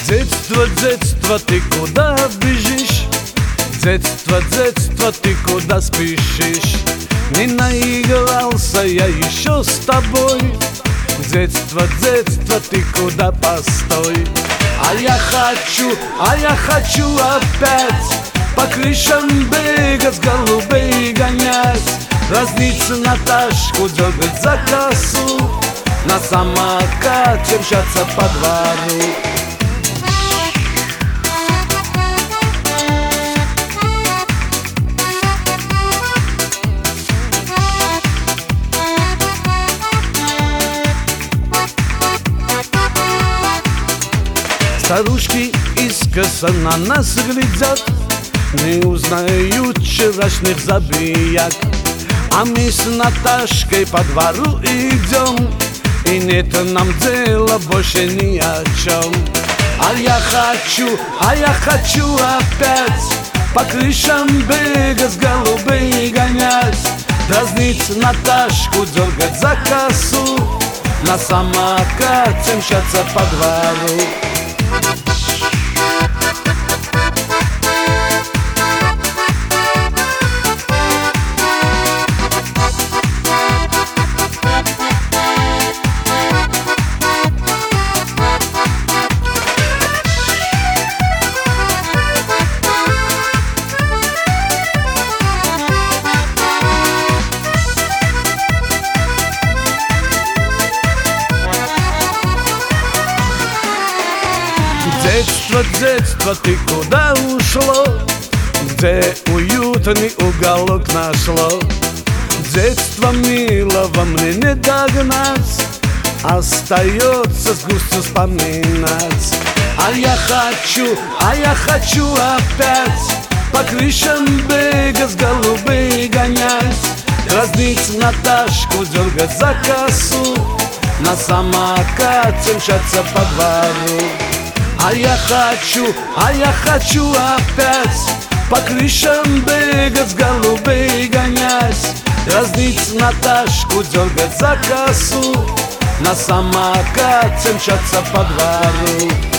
Детство, детство, ты куда бежишь? Детство, детство, ты куда спешишь? Не наигрался я еще с тобой. Детство, детство, ты куда постой? А я хочу опять по крышам бегать, голубей гонять, дразниться Наташку, дергать за косу, на самокате мчаться по двору. Старушки искоса на нас глядят, не узнают вчерашних забияк. А мы с Наташкой по двору идем, и нет нам дела больше ни о чем. А я хочу опять по крышам бегать, голубей гонять, дразнить Наташку, дергать за косу, на самокате мчаться по двору. Детство, детство, ты куда ушло? Где уютный уголок нашло? Детство милого мне не догнать, остается с грустью вспоминать. А я хочу опять по крышам бегать, голубей гонять, дразнить Наташку, дергать за косу, на самокате мчаться по двору. А я хочу опять по крышам бегать, голубей гонять, дразнить Наташку, дергать за косу, на самокате мчаться по двору.